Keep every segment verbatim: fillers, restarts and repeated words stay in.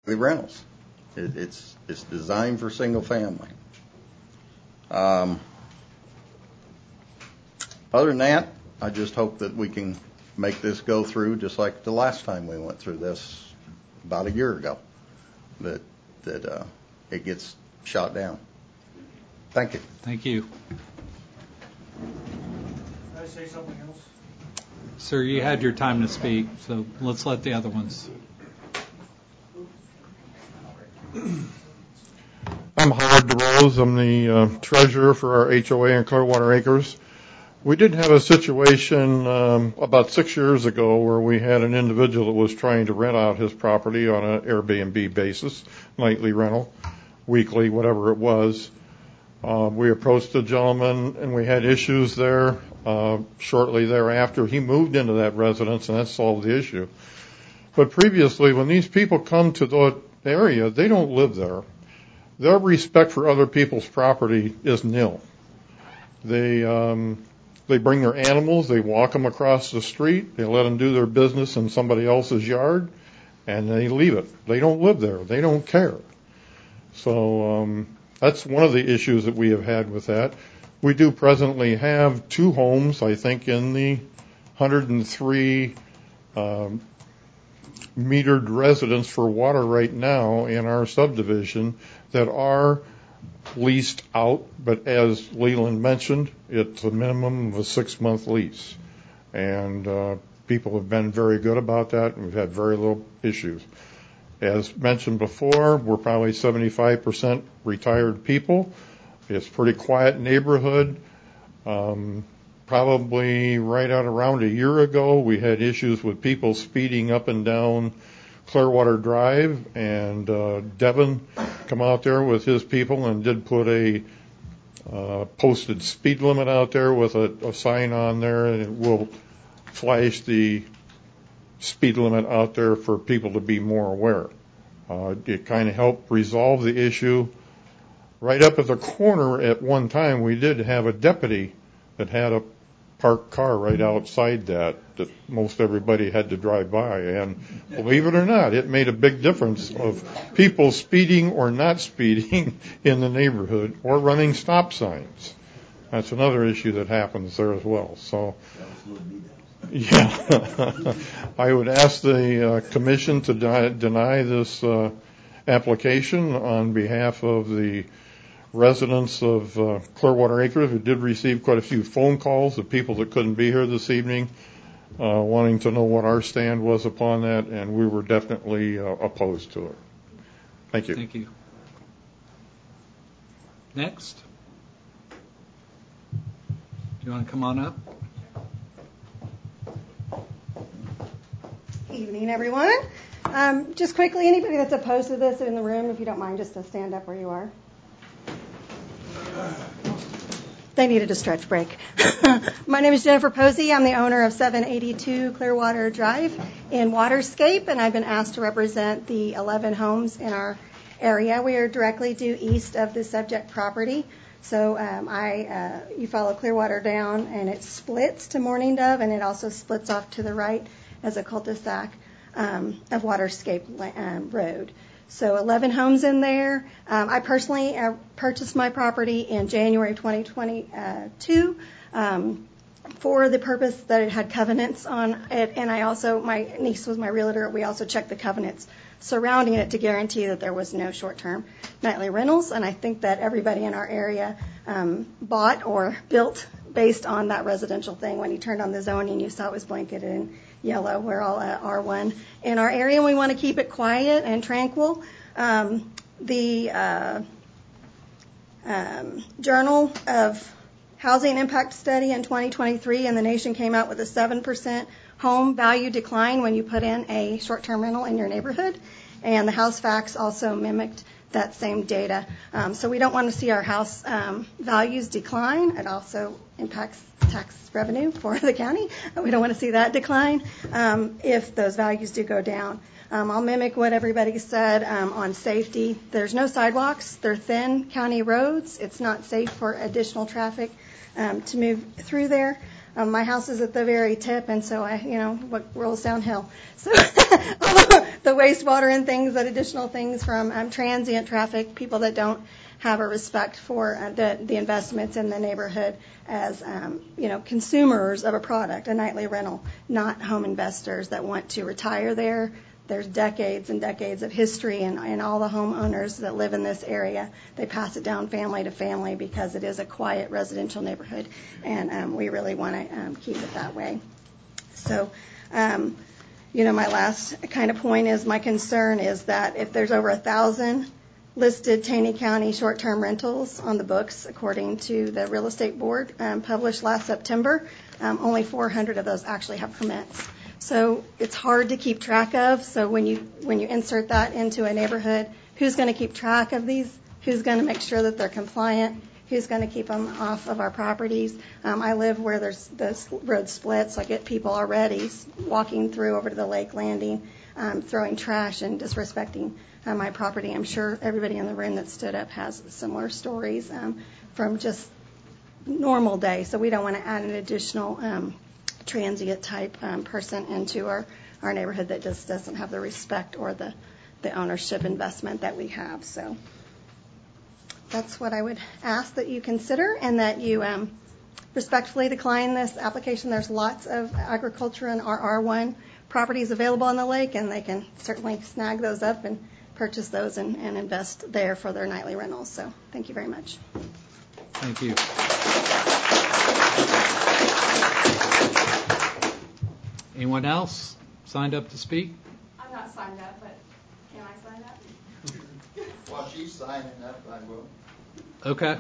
nightly rentals. It, it's it's designed for single family. Um, other than that, I just hope that we can make this go through just like the last time we went through this about a year ago. That that uh, it gets shot down. Thank you. Thank you. Can I say something else? Sir, you had your time to speak, so let's let the other ones. I'm Howard DeRose. I'm the uh, treasurer for our H O A in Clearwater Acres. We did have a situation um, about six years ago where we had an individual that was trying to rent out his property on an Airbnb basis, nightly rental, weekly, whatever it was. Uh, we approached the gentleman and we had issues there. Uh, shortly thereafter, he moved into that residence and that solved the issue. But previously, when these people come to the area, they don't live there. Their respect for other people's property is nil. They um, they bring their animals, they walk them across the street, they let them do their business in somebody else's yard, and they leave it. They don't live there. They don't care. So um, that's one of the issues that we have had with that. We do presently have two homes, I think, in the one hundred three um, metered residents for water right now in our subdivision that are leased out, but as Leland mentioned, it's a minimum of a six-month lease. And uh, people have been very good about that, and we've had very little issues. As mentioned before, we're probably seventy-five percent retired people. It's a pretty quiet neighborhood. Um, probably right out around a year ago, we had issues with people speeding up and down Clearwater Drive, and uh, Devin come out there with his people and did put a uh, posted speed limit out there with a, a sign on there, and it will flash the speed limit out there for people to be more aware. Uh, it kind of helped resolve the issue. Right up at the corner at one time, we did have a deputy that had a parked car right outside that that most everybody had to drive by. And believe it or not, it made a big difference of people speeding or not speeding in the neighborhood or running stop signs. That's another issue that happens there as well. So, yeah, I would ask the uh, commission to di- deny this uh, application on behalf of the residents of uh, Clearwater Acres. We did receive quite a few phone calls of people that couldn't be here this evening uh, wanting to know what our stand was upon that, and we were definitely uh, opposed to it. Thank you. Thank you. Next. Do you want to come on up? Evening, everyone. Um, just quickly, anybody that's opposed to this in the room, if you don't mind, just to stand up where you are. They needed a stretch break. My name is Jennifer Posey. I'm the owner of seven eighty-two Clearwater Drive in Waterscape, and I've been asked to represent the eleven homes in our area. We are directly due east of the subject property. So um, I, uh, you follow Clearwater down, and it splits to Morning Dove, and it also splits off to the right as a cul-de-sac um, of Waterscape um, Road. So eleven homes in there. Um, I personally uh, purchased my property in January of twenty twenty-two um, for the purpose that it had covenants on it. And I also, my niece was my realtor. We also checked the covenants surrounding it to guarantee that there was no short-term nightly rentals. And I think that everybody in our area um, bought or built based on that residential thing. When you turned on the zoning, you saw it was blanketed in yellow. We're all at R one in our area, and we want to keep it quiet and tranquil. Um, the uh, um, Journal of Housing Impact Study in twenty twenty-three in the nation came out with a seven percent home value decline when you put in a short-term rental in your neighborhood, and the House Facts also mimicked that same data. Um, so we don't want to see our house um, values decline. It also impacts tax revenue for the county. We don't want to see that decline um, if those values do go down. Um, I'll mimic what everybody said um, on safety. There's no sidewalks. They're thin county roads. It's not safe for additional traffic um, to move through there. Um, my house is at the very tip, and so I, you know, what rolls downhill. So the wastewater and things, that additional things from um, transient traffic, people that don't have a respect for uh, the, the investments in the neighborhood as, um, you know, consumers of a product, a nightly rental, not home investors that want to retire there. There's decades and decades of history, and, and all the homeowners that live in this area, they pass it down family to family because it is a quiet residential neighborhood, and um, we really want to um, keep it that way. So, um, you know, my last kind of point is my concern is that if there's over a thousand listed Taney County short-term rentals on the books, according to the real estate board um, published last September, um, only four hundred of those actually have permits. So it's hard to keep track of. So when you when you insert that into a neighborhood, who's going to keep track of these? Who's going to make sure that they're compliant? Who's going to keep them off of our properties? Um, I live where there's the road splits. So I get people already walking through over to the lake landing, um, throwing trash and disrespecting uh, my property. I'm sure everybody in the room that stood up has similar stories um, from just normal day. So we don't want to add an additional um, transient type um, person into our, our neighborhood that just doesn't have the respect or the, the ownership investment that we have. So that's what I would ask that you consider, and that you um, respectfully decline this application. There's lots of agriculture and R R one properties available on the lake, and they can certainly snag those up and purchase those and, and invest there for their nightly rentals. So thank you very much. Thank you. Anyone else signed up to speak? I'm not signed up, but can I sign up? While she's signing up, I will. Okay.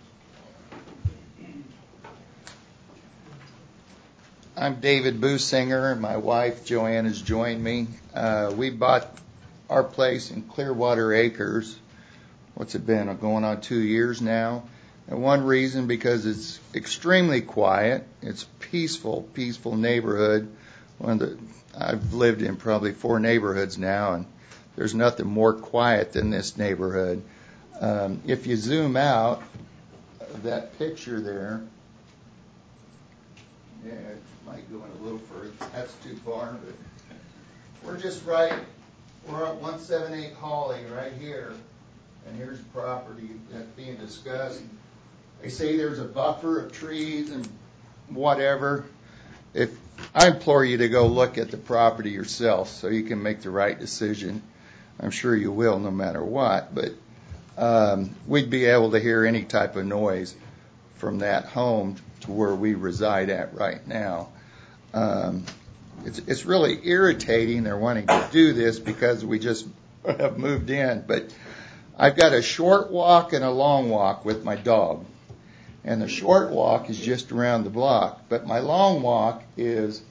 I'm David Businger. My wife Joanne has joined me. Uh, we bought our place in Clearwater Acres. What's it been? Going on two years now. And one reason, because it's extremely quiet. It's peaceful, peaceful neighborhood. One of the I've lived in probably four neighborhoods now, and there's nothing more quiet than this neighborhood. Um, if you zoom out of that picture there, yeah, it might go in a little further. That's too far, but we're just right. We're at one seventy-eight Holly right here, and here's the property that's being discussed. They say there's a buffer of trees and whatever. If I implore you to go look at the property yourself so you can make the right decision. I'm sure you will, no matter what. But um, we'd be able to hear any type of noise from that home to where we reside at right now. Um, it's, it's really irritating. They're wanting to do this because we just have moved in. But I've got a short walk and a long walk with my dog. And the short walk is just around the block. But my long walk is,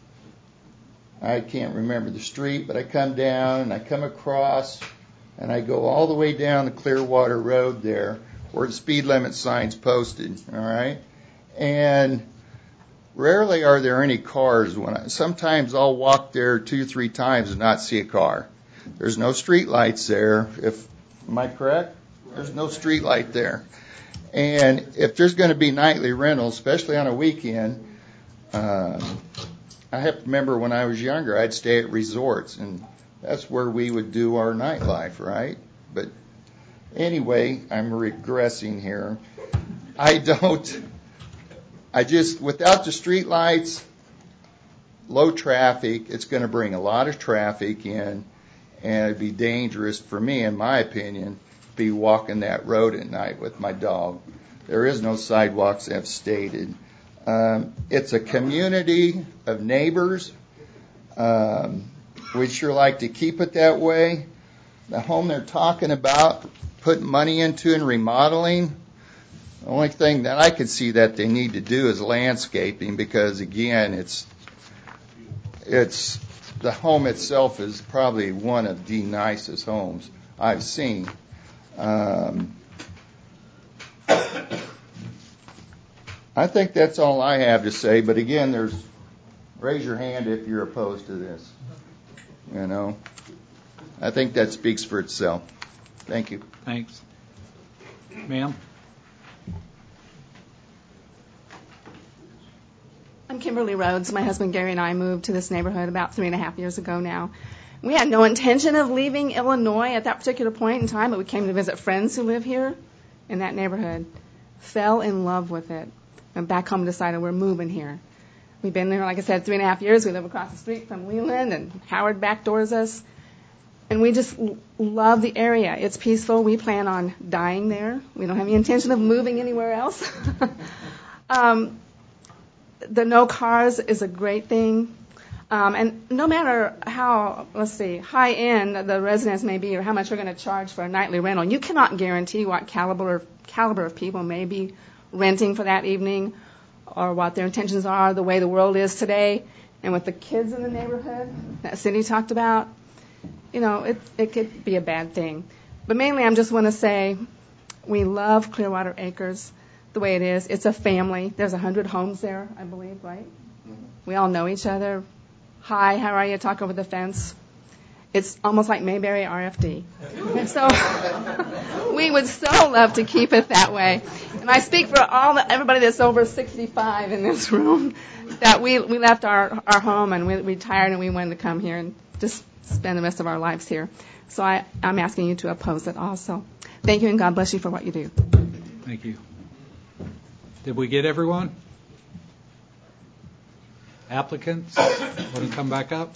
I can't remember the street, but I come down and I come across and I go all the way down the Clearwater Road there where the speed limit sign's posted, all right? And rarely are there any cars. When I, sometimes I'll walk there two, three times and not see a car. There's no street lights there. If, am I correct? There's no street light there. And if there's going to be nightly rentals, especially on a weekend, um, I have to remember when I was younger, I'd stay at resorts, and that's where we would do our nightlife, right? But anyway, I'm regressing here. I don't, I just, without the street lights, low traffic, it's going to bring a lot of traffic in, and it'd be dangerous for me, in my opinion, be walking that road at night with my dog. There is no sidewalks, as stated. Um, it's a community of neighbors. Um, we'd sure like to keep it that way. The home they're talking about putting money into and remodeling, the only thing that I could see that they need to do is landscaping, because again, it's it's the home itself is probably one of the nicest homes I've seen. Um, I think that's all I have to say, but again, there's, raise your hand if you're opposed to this. You know, I think that speaks for itself. Thank you. Thanks. Ma'am? I'm Kimberly Rhodes. My husband Gary and I moved to this neighborhood about three and a half years ago now. We had no intention of leaving Illinois at that particular point in time, but we came to visit friends who live here in that neighborhood. Fell in love with it. And back home decided we're moving here. We've been there, like I said, three and a half years. We live across the street from Leland, and Howard backdoors us. And we just love the area. It's peaceful. We plan on dying there. We don't have any intention of moving anywhere else. um, the no cars is a great thing. Um, and no matter how, let's see, high end the residence may be or how much you're going to charge for a nightly rental, you cannot guarantee what caliber, caliber of people may be renting for that evening or what their intentions are, the way the world is today. And with the kids in the neighborhood that Cindy talked about, you know, it, it could be a bad thing. But mainly I just want to say we love Clearwater Acres the way it is. It's a family. There's one hundred homes there, I believe, right? We all know each other. Hi, how are you? Talk over the fence. It's almost like Mayberry R F D. So we would so love to keep it that way. And I speak for all the, everybody that's over sixty-five in this room, that we, we left our, our home and we retired and we wanted to come here and just spend the rest of our lives here. So I, I'm asking you to oppose it also. Thank you, and God bless you for what you do. Thank you. Did we get everyone? Applicants, want to come back up?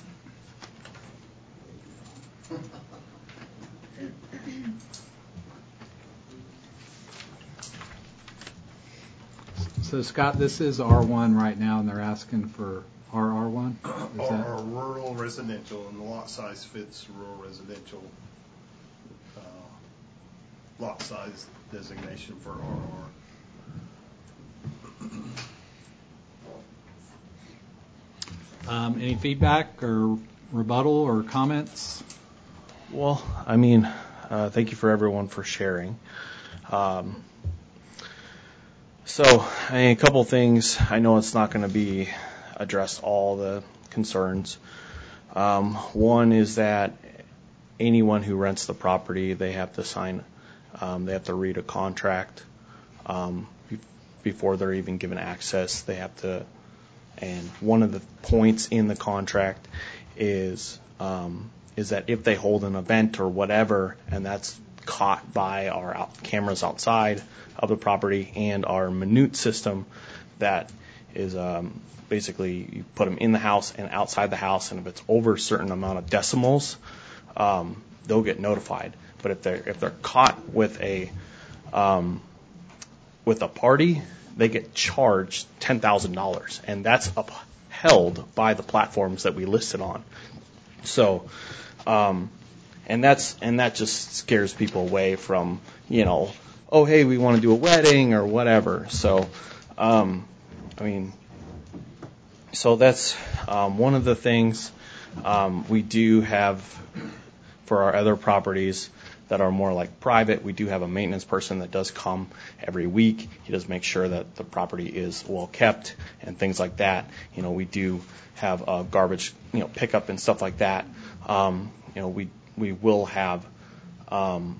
So Scott, this is R one right now, and they're asking for R R one? Is that? Or rural residential, and the lot size fits rural residential uh, lot size designation for R R. Um, any feedback or rebuttal or comments? Well, I mean, uh, thank you for everyone for sharing. Um, so, I mean, a couple things. I know it's not going to be addressed all the concerns. Um, one is that anyone who rents the property, they have to sign, um, they have to read a contract um, be- before they're even given access. They have to. And one of the points in the contract is um, is that if they hold an event or whatever, and that's caught by our out- cameras outside of the property and our minute system, that is um, basically you put them in the house and outside the house, and if it's over a certain amount of decimals, um, they'll get notified. But if they're if they're caught with a um, with a party, they get charged ten thousand dollars, and that's upheld by the platforms that we listed on. So, um, and that's and that just scares people away from, you know, oh, hey, we want to do a wedding or whatever. So, um, I mean, so that's um, one of the things um, we do have for our other properties that are more like private. We do have a maintenance person that does come every week. He does make sure that the property is well kept and things like that. You know, we do have uh, garbage, you know, pickup and stuff like that. Um, you know, we we will have, um,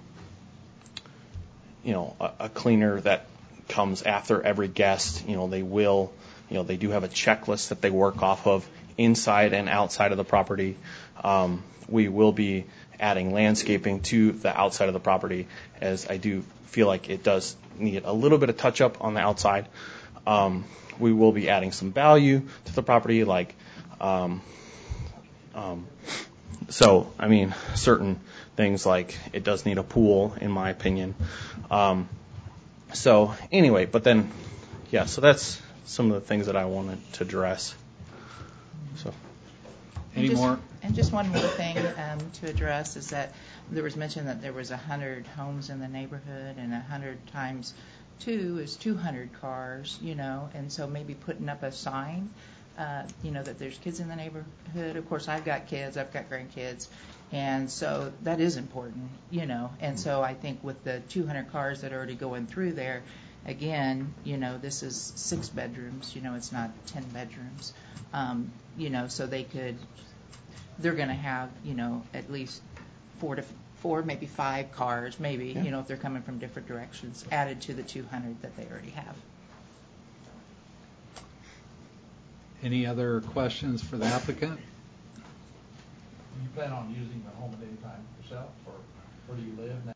you know, a, a cleaner that comes after every guest. You know, they will, you know, they do have a checklist that they work off of inside and outside of the property. Um, we will be adding landscaping to the outside of the property, as I do feel like it does need a little bit of touch up on the outside. Um, we will be adding some value to the property, like, um, um, so, I mean, certain things like it does need a pool, in my opinion. Um, so, anyway, but then, yeah, so that's some of the things that I wanted to address. So. Any and just, more? And just one more thing um, to address is that there was mentioned that there was one hundred homes in the neighborhood, and one hundred times two is two hundred cars, you know, and so maybe putting up a sign, uh, you know, that there's kids in the neighborhood. Of course, I've got kids, I've got grandkids, and so that is important, you know, and so I think with the two hundred cars that are already going through there, again, you know, this is six bedrooms, you know, it's not ten bedrooms. Um, you know, so they could, they're going to have, you know, at least four to four, maybe five cars, maybe, yeah. you know, if they're coming from different directions, added to the two hundred that they already have. Any other questions for the applicant? You plan on using the home at any time yourself, or where do you live now?